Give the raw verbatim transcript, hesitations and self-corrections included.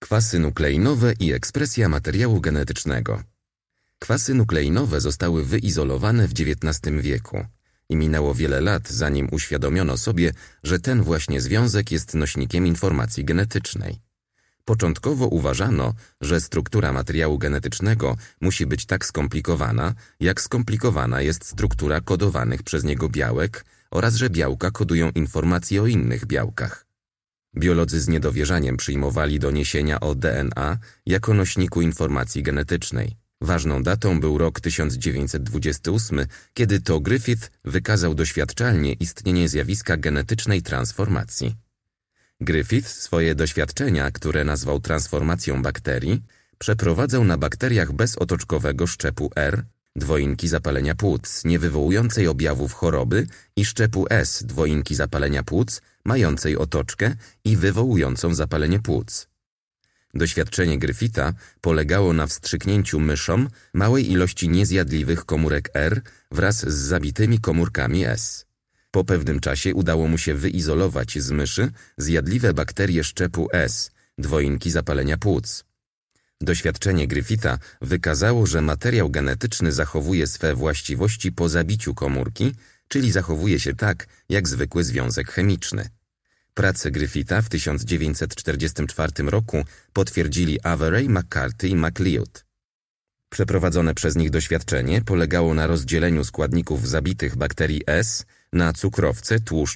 Kwasy nukleinowe i ekspresja materiału genetycznego. Kwasy nukleinowe zostały wyizolowane w dziewiętnastym wieku i minęło wiele lat, zanim uświadomiono sobie, że ten właśnie związek jest nośnikiem informacji genetycznej. Początkowo uważano, że struktura materiału genetycznego musi być tak skomplikowana, jak skomplikowana jest struktura kodowanych przez niego białek oraz że białka kodują informacje o innych białkach. Biolodzy z niedowierzaniem przyjmowali doniesienia o D N A jako nośniku informacji genetycznej. Ważną datą był rok tysiąc dziewięćset dwudziesty ósmy, kiedy to Griffith wykazał doświadczalnie istnienie zjawiska genetycznej transformacji. Griffith swoje doświadczenia, które nazwał transformacją bakterii, przeprowadzał na bakteriach bez otoczkowego szczepu R, dwoinki zapalenia płuc, nie wywołującej objawów choroby, i szczepu S, dwoinki zapalenia płuc, mającej otoczkę i wywołującą zapalenie płuc. Doświadczenie Griffitha polegało na wstrzyknięciu myszom małej ilości niezjadliwych komórek R wraz z zabitymi komórkami S. Po pewnym czasie udało mu się wyizolować z myszy zjadliwe bakterie szczepu S, dwoinki zapalenia płuc. Doświadczenie Griffitha wykazało, że materiał genetyczny zachowuje swe właściwości po zabiciu komórki, czyli zachowuje się tak, jak zwykły związek chemiczny. Prace Griffitha w tysiąc dziewięćset czterdziestym czwartym roku potwierdzili Avery, McCarthy i MacLeod. Przeprowadzone przez nich doświadczenie polegało na rozdzieleniu składników zabitych bakterii S na cukrowce, tłuszcz